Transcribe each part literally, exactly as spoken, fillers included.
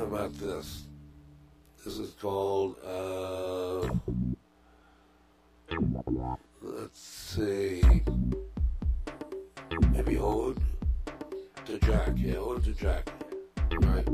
about this? This is called, uh, let's see, maybe Ode to Jack. Yeah, Ode to Jack. Right.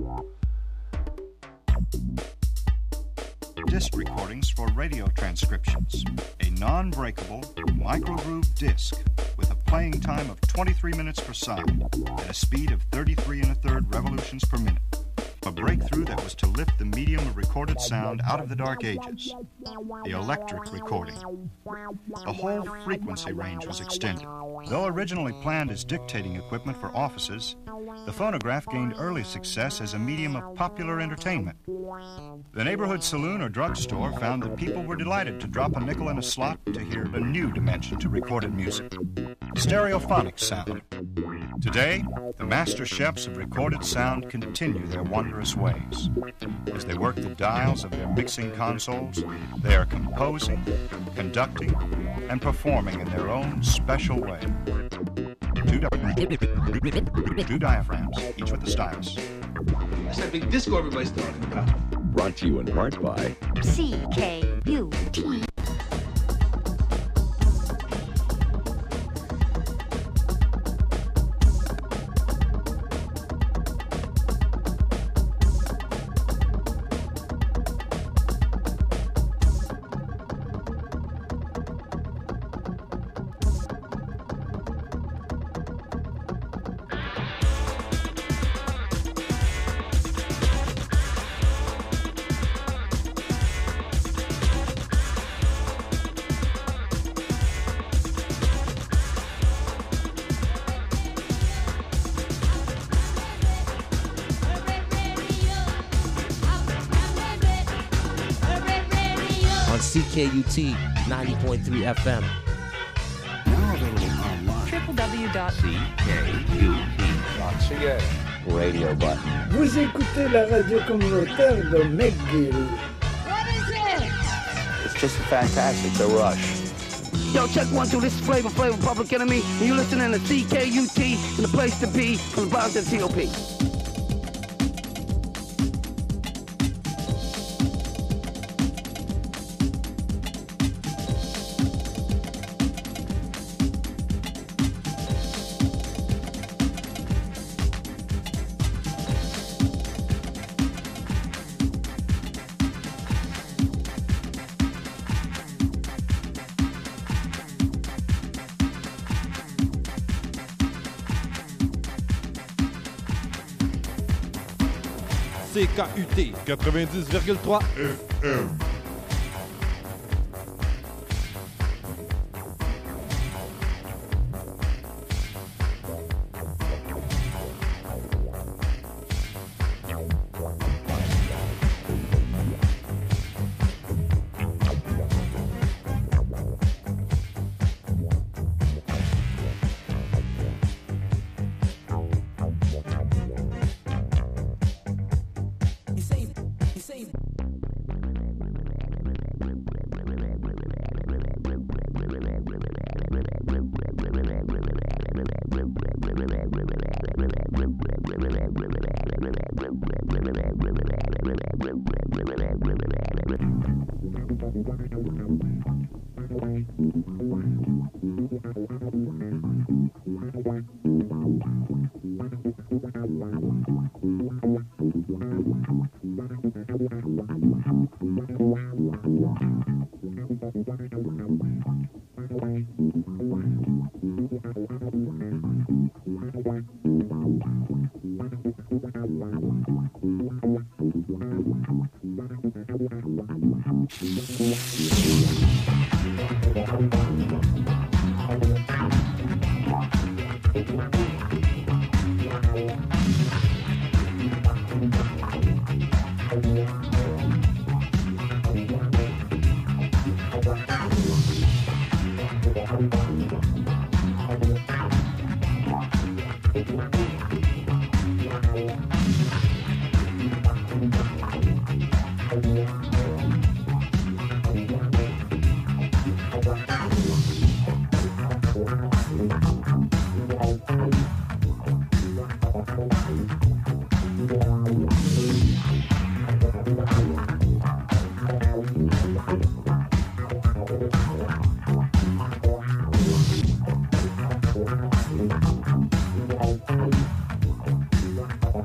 Disc recordings for radio transcriptions. A non-breakable microgroove disc with a playing time of twenty-three minutes per side at a speed of thirty-three and a third revolutions per minute. A breakthrough that was to lift the medium of recorded sound out of the dark ages. The electric recording. The whole frequency range was extended. Though originally planned as dictating equipment for offices, the phonograph gained early success as a medium of popular entertainment. The neighborhood saloon or drugstore found that people were delighted to drop a nickel in a slot to hear a new dimension to recorded music. Stereophonic sound. Today, the master chefs of recorded sound continue their wondrous ways. As they work the dials of their mixing consoles, they are composing, conducting, and performing in their own special way. Two, di- two diaphragms, each with a stylus. That's that big disco everybody's talking about. Brought to you in part by C K U T. C K U T ninety point three F M. Now available online. w w w dot c k u t dot c a. Radio button. Vous écoutez la radio communautaire de McGill. What is it? It's just fantastic, The Rush. Yo, check one, two, this is Flavor Flavor Public Enemy, and you're listening to C K U T, and the place to be, from the Bronx to the T O P. C K U T quatre-vingt-dix virgule trois F M.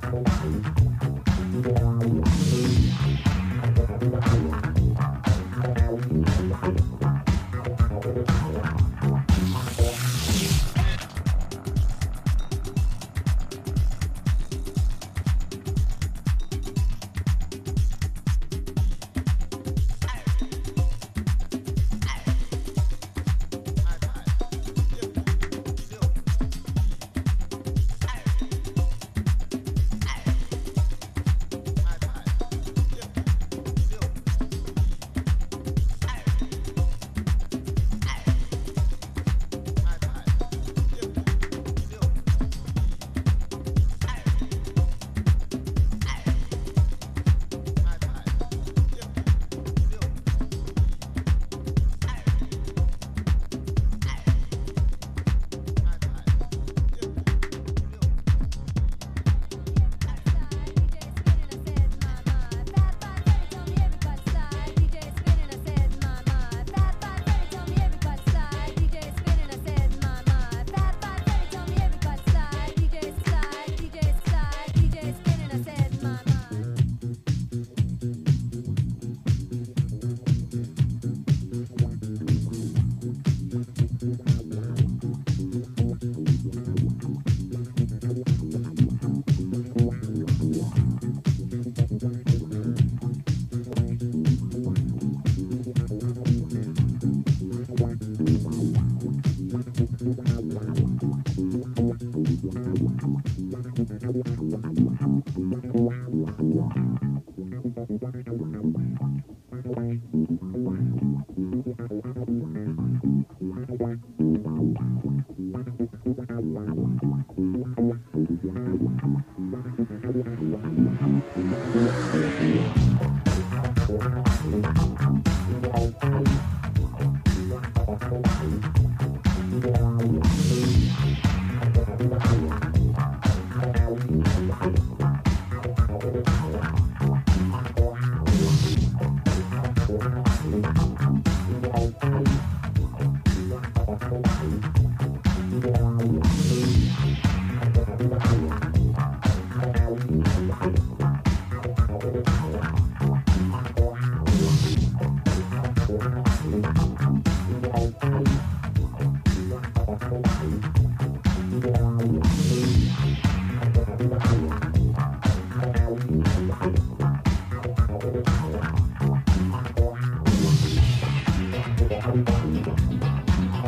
Thank you.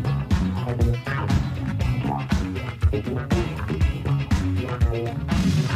Thank you.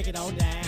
break it on down.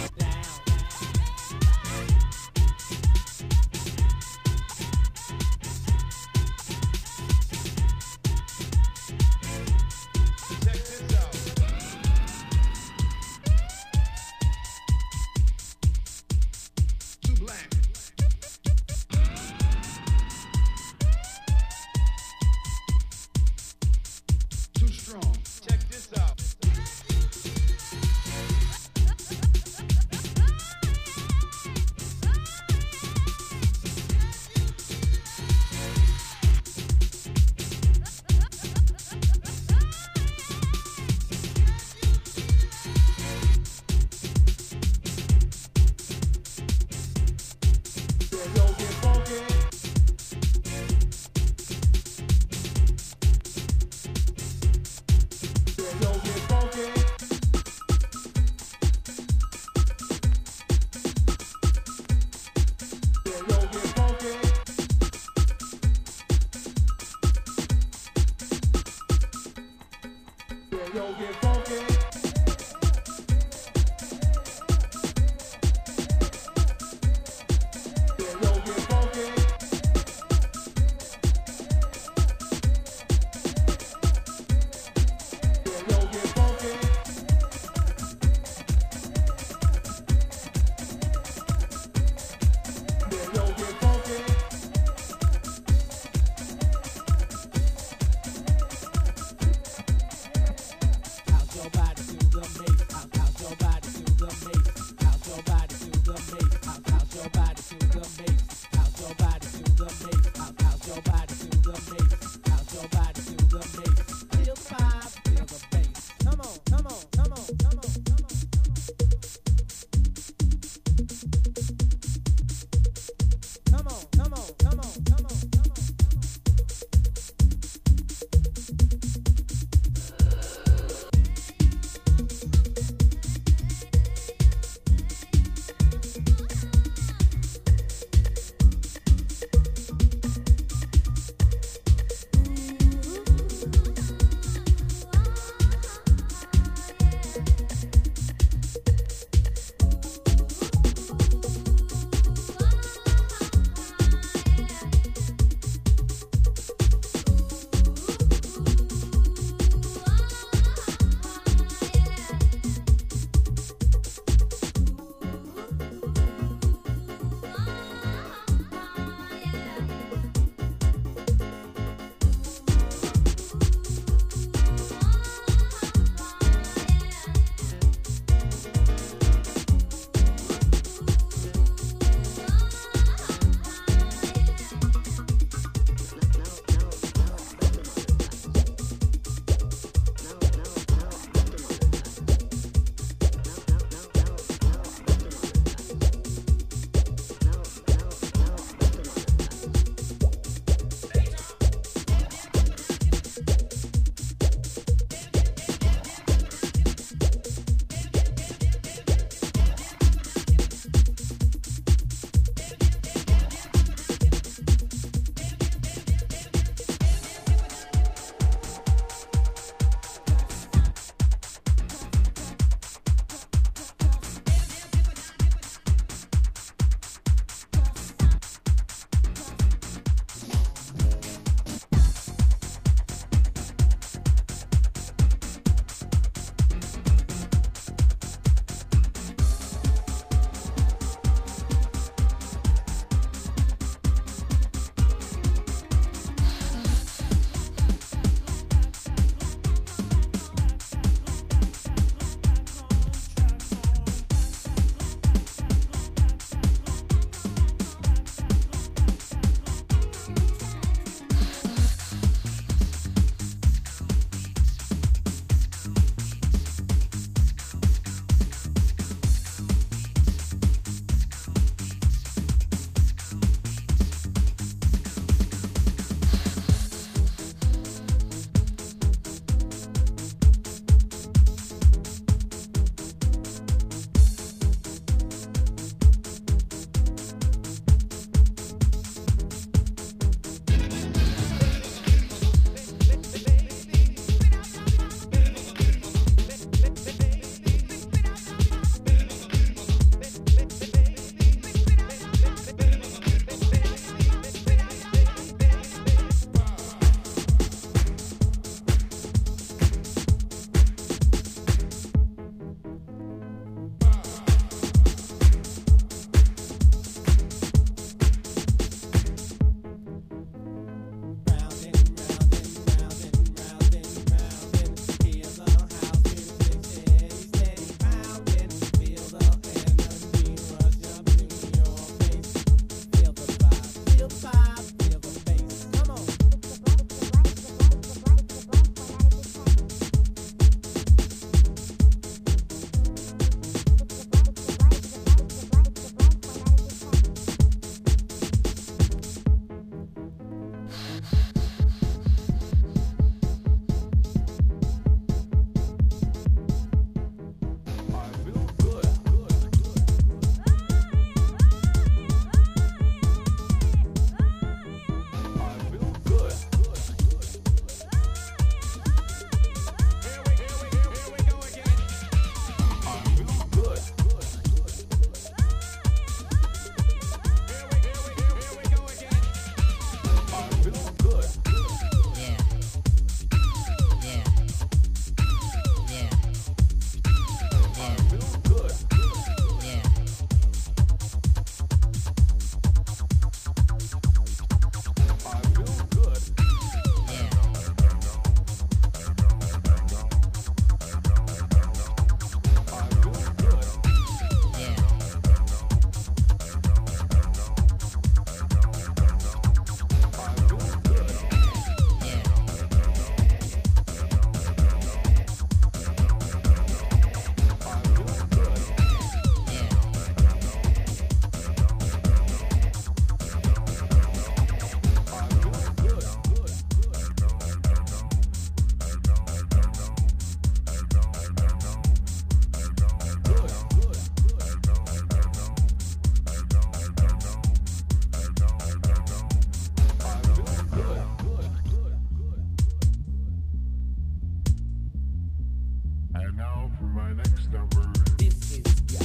And now for my next number. This is yeah.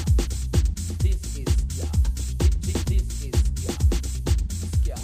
This is yeah. This, this is yeah. Yeah.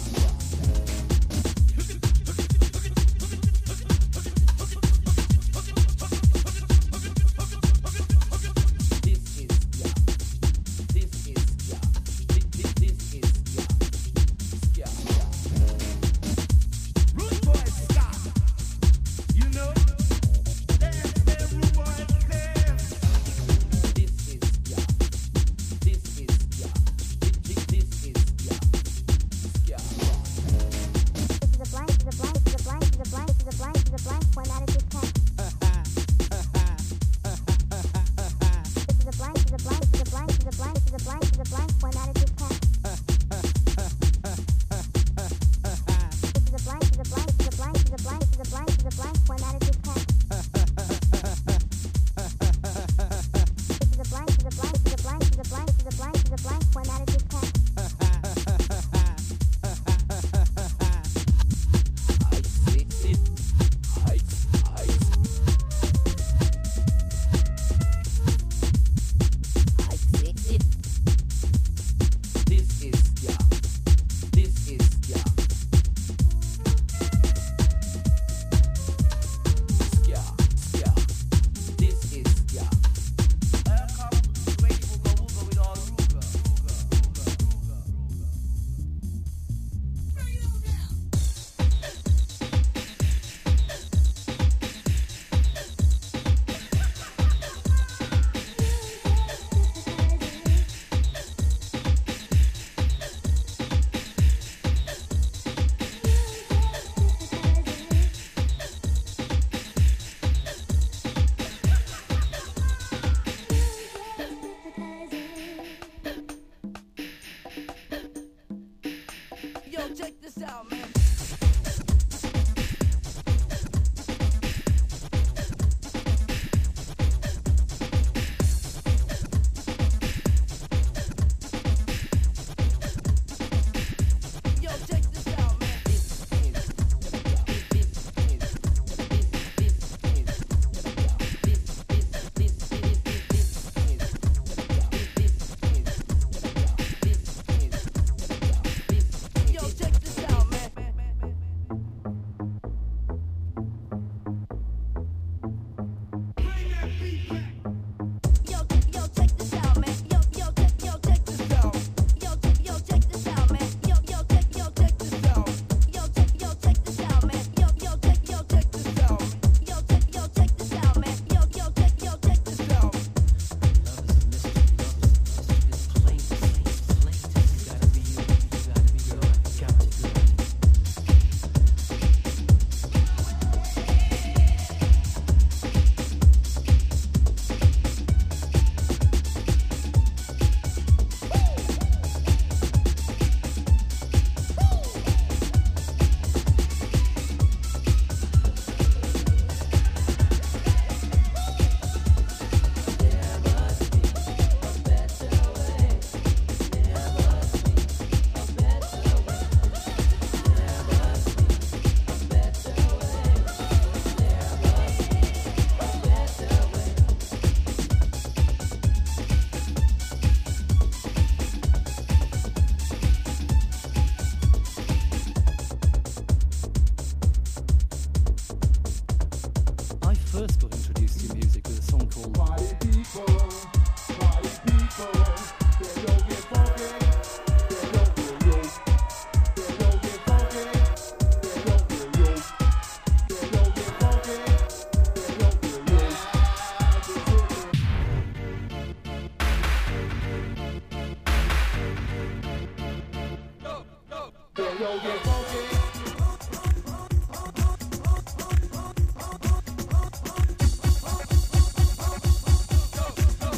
Go, go.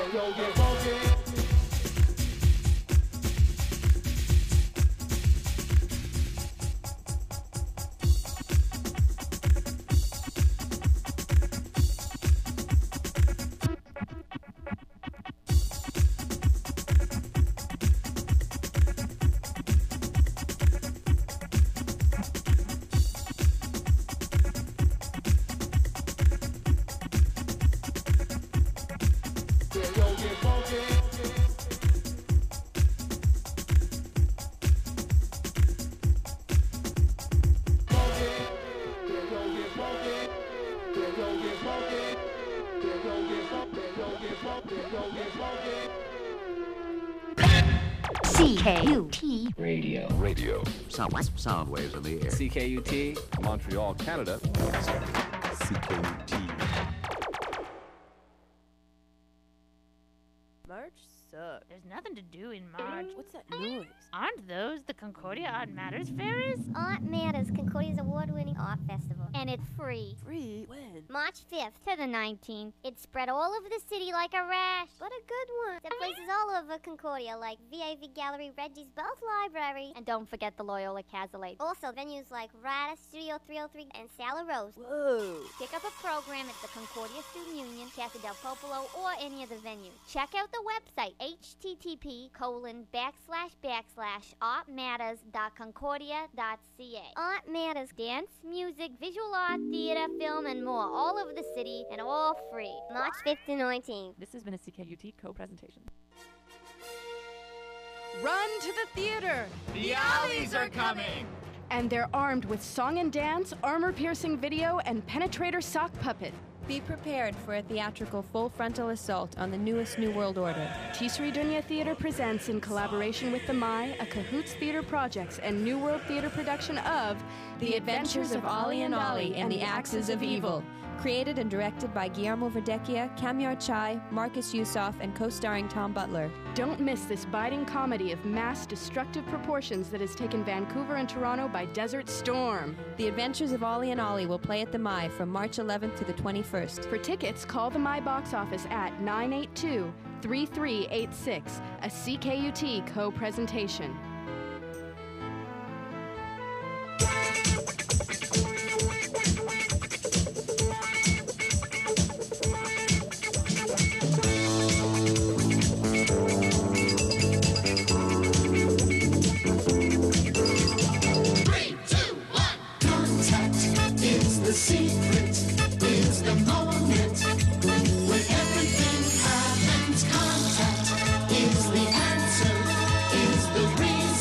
yo, get funky. C K U T Radio. Radio. Sound, sound waves in the air. C K U T, Montreal, Canada. C K U T. March sucks. There's nothing to do in March. What's that noise? Aren't those the Concordia Art Matters fairs? Art Matters, Concordia's award-winning art festival. And it's free. Free? When? March fifth to the nineteenth. It's spread all over the city like a rash. But a good one. There are places all over Concordia like V A V Gallery, Reggie's Belt Library, and don't forget the Loyola Casalate. Also, venues like Rada, Studio three oh three, and Sala Rose. Whoa. Pick up a program at the Concordia Student Union, Casa del Popolo, or any of the venues. Check out the website, http colon backslash backslash artmatters.concordia.ca. Art Matters, dance, music, visual art, theater, film, and more all over the city, and all free. March fifth to nineteenth. This has been a C K U T co-presentation. Run to the theater! The Ollies are coming! And they're armed with song and dance, armor-piercing video, and penetrator sock puppet. Be prepared for a theatrical full frontal assault on the newest New World Order. Tisri Dunya Theater presents, in collaboration with the M I, a Cahoots Theater Projects and New World Theater production of The Adventures of Ollie and Ollie and the Axes of Evil. Created and directed by Guillermo Verdecchia, Kamyar Chai, Marcus Yusoff, and co-starring Tom Butler. Don't miss this biting comedy of mass destructive proportions that has taken Vancouver and Toronto by desert storm. The Adventures of Ollie and Ollie will play at the M I from March eleventh to the twenty-first. For tickets, call the M I box office at nine eight two, three three eight six, a C K U T co-presentation. Is the answer, is the reason.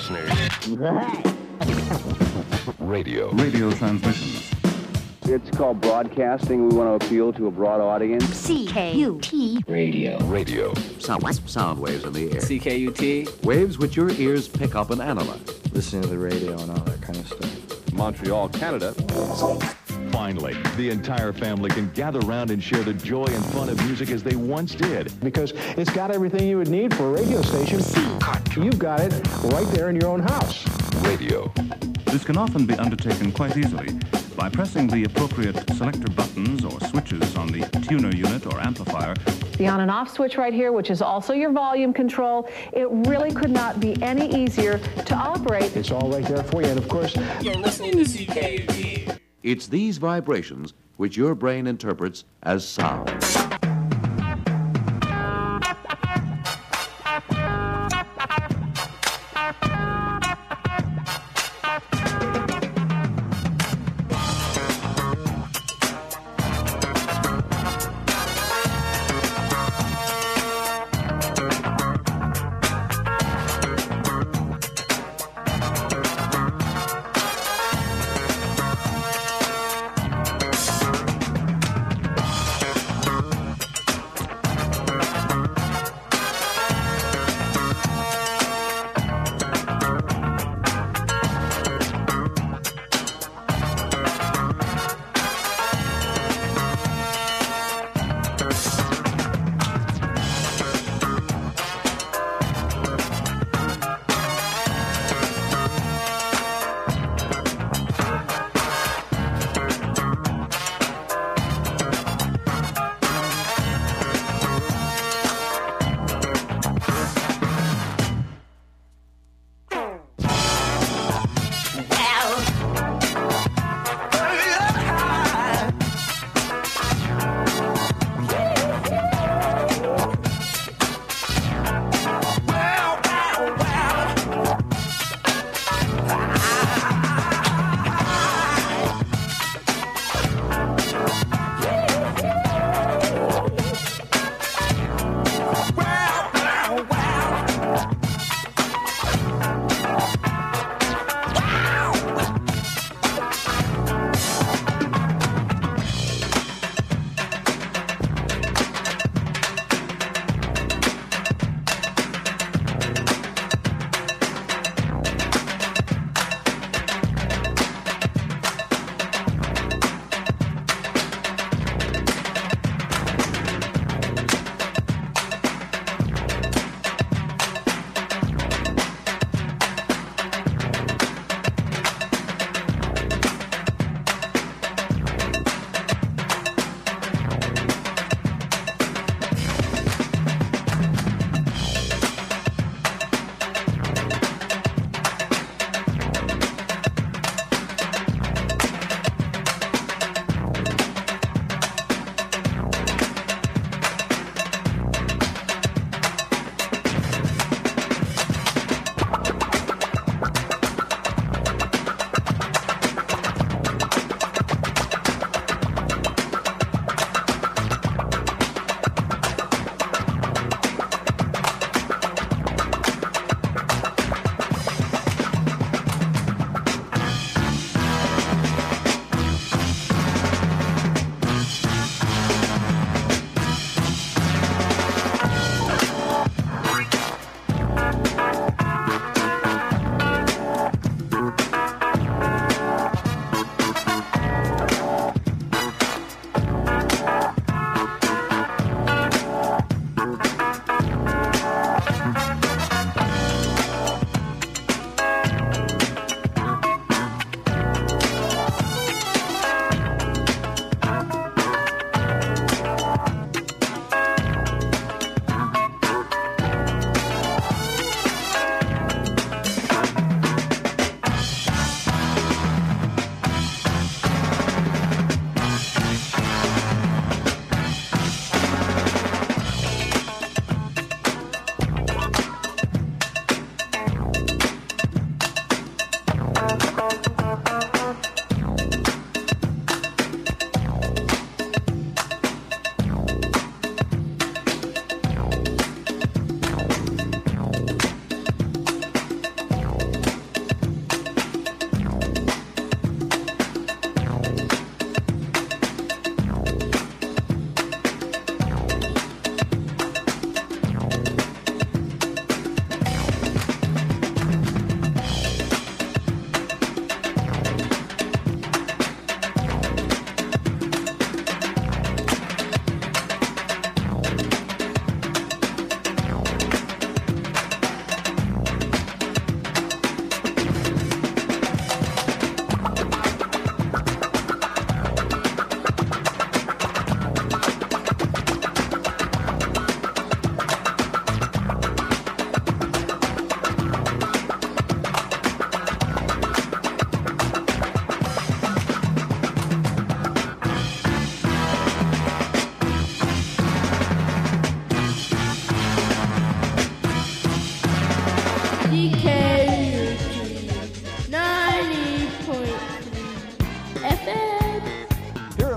listeners. Radio. Radio transmissions. It's called broadcasting. We want to appeal to a broad audience. C K U T. Radio. Radio. Sound, sound waves in the air. C K U T. Waves which your ears pick up and analyze. Listening to the radio and all that kind of stuff. Montreal, Canada. Finally, the entire family can gather around and share the joy and fun of music as they once did. Because it's got everything you would need for a radio station. You've got it right there in your own house. Radio. This can often be undertaken quite easily by pressing the appropriate selector buttons or switches on the tuner unit or amplifier. The on and off switch right here, which is also your volume control, it really could not be any easier to operate. It's all right there for you, and of course... You're listening to C K U T. It's these vibrations which your brain interprets as sound.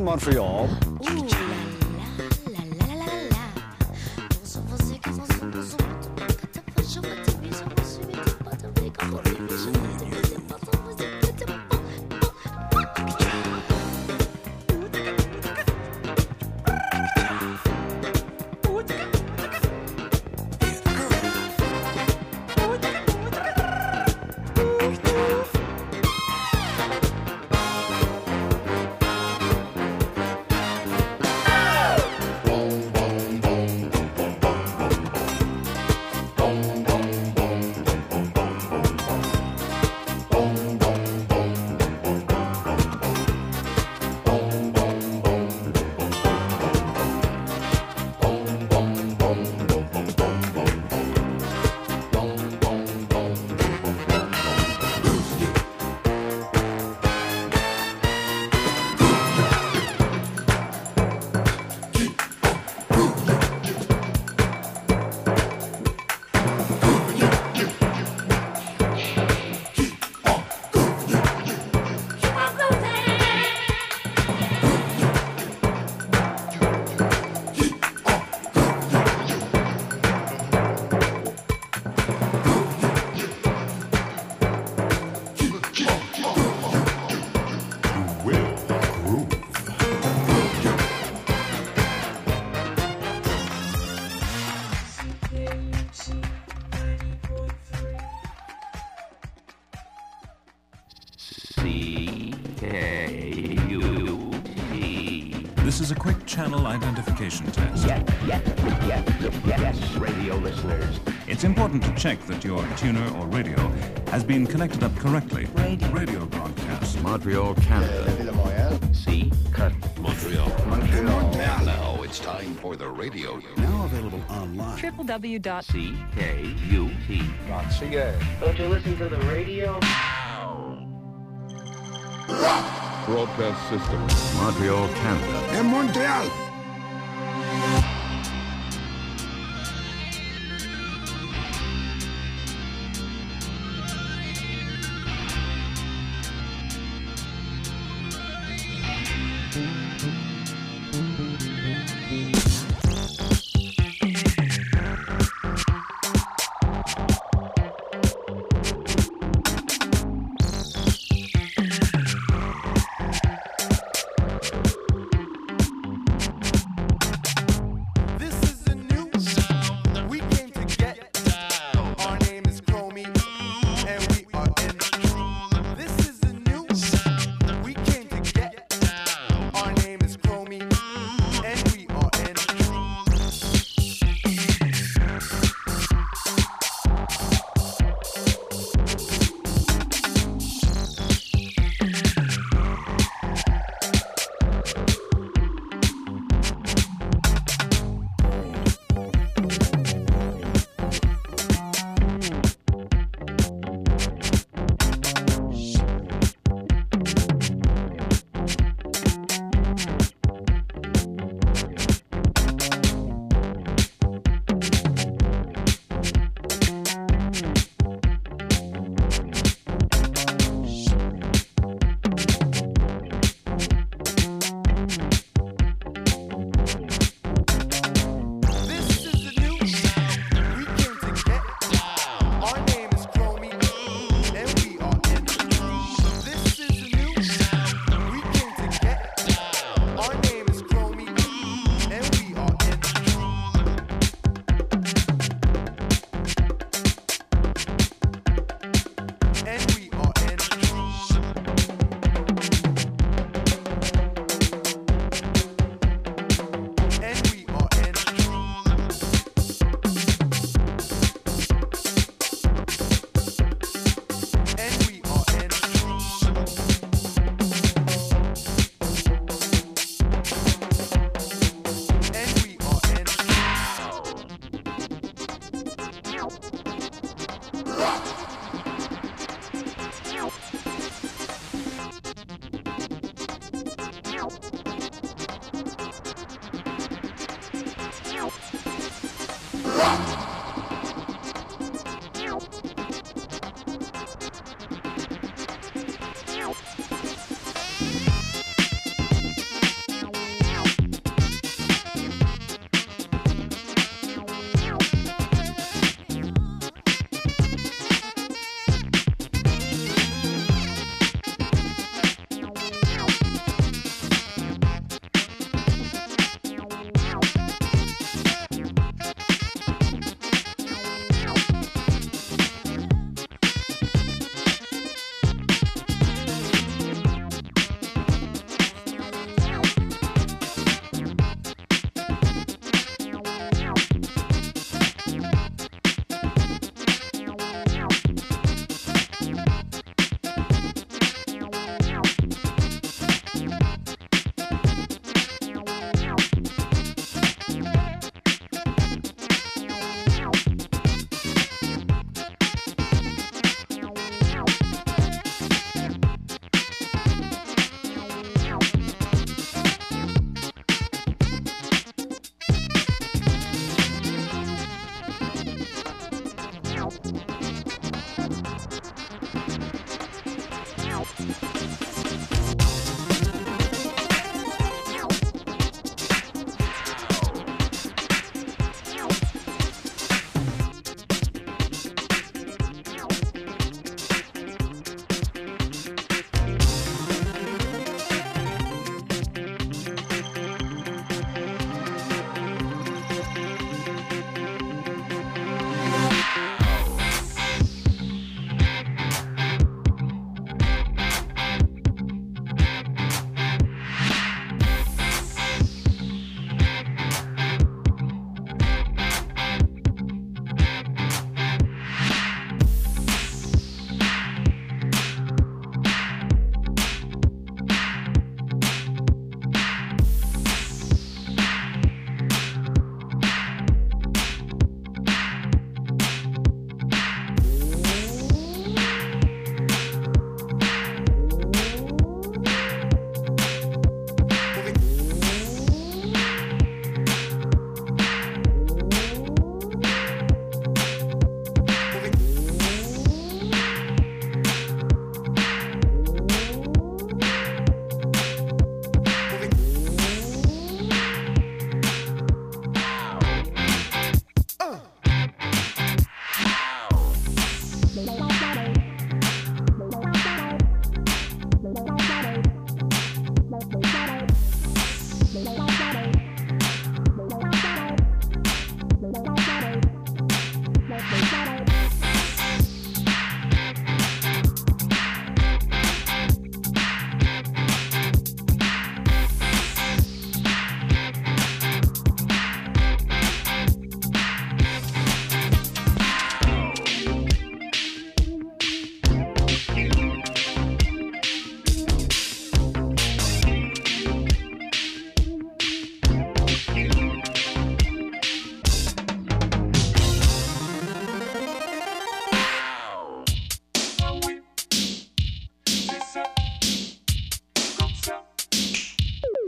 Montreal. This is a quick channel identification test. Yes, yes, yes, yes, radio listeners. It's important to check that your tuner or radio has been connected up correctly. Radio, radio broadcast. Montreal, Canada. C. Cut. Montreal. Montreal. Now it's time for the radio. Now available online. w w w dot C K U T dot C A. Don't you listen to the radio? Broadcast system. Montreal, Canada. En Montreal.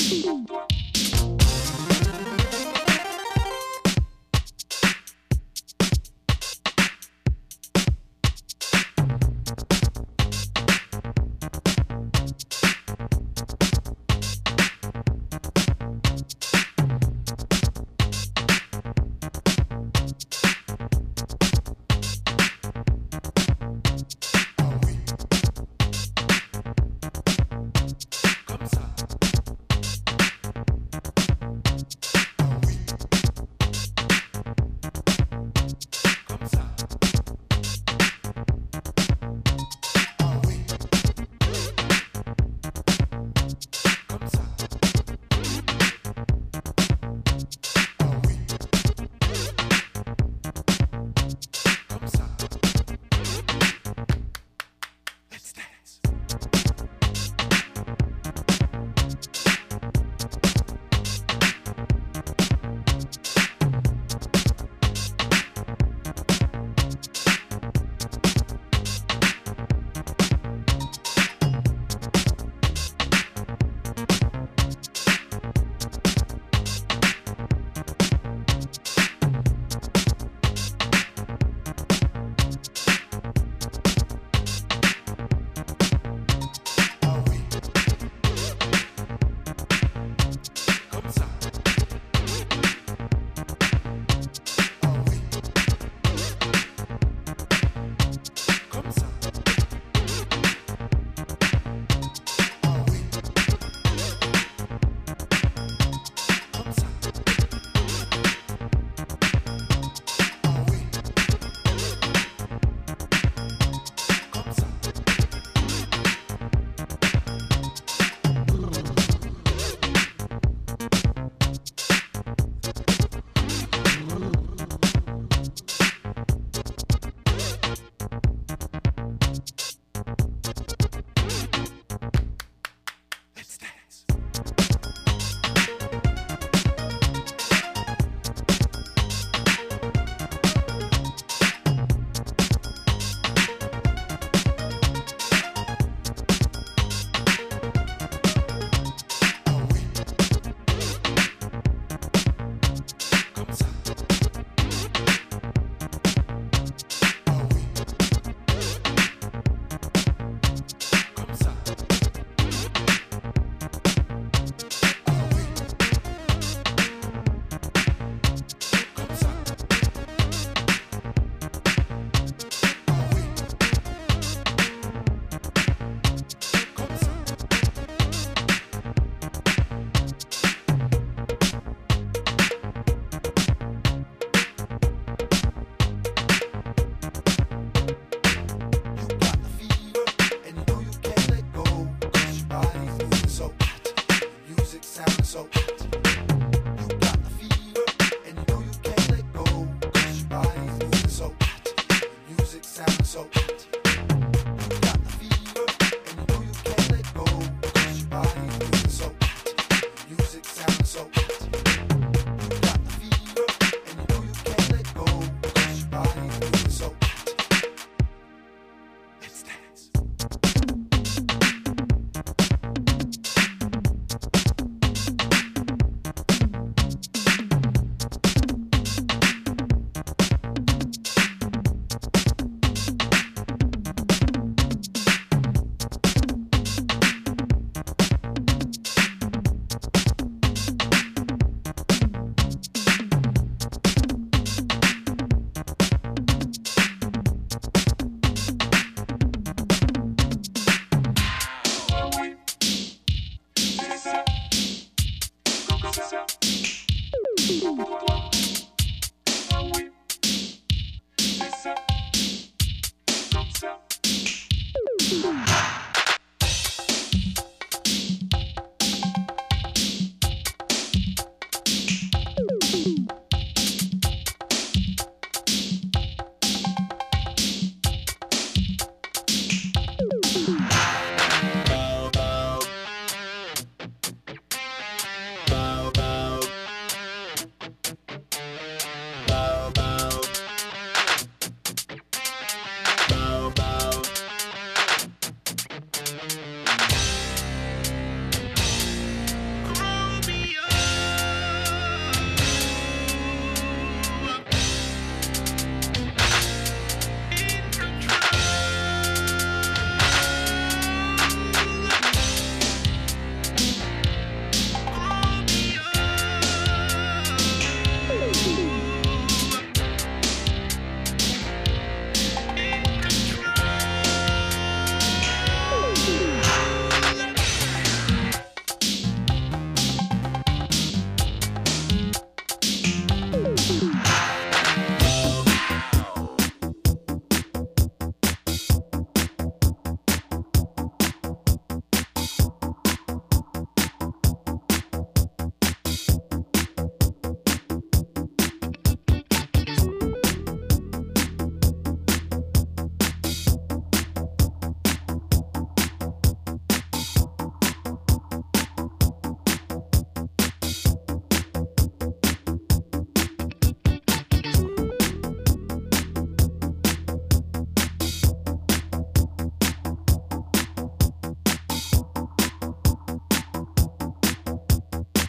Thank you.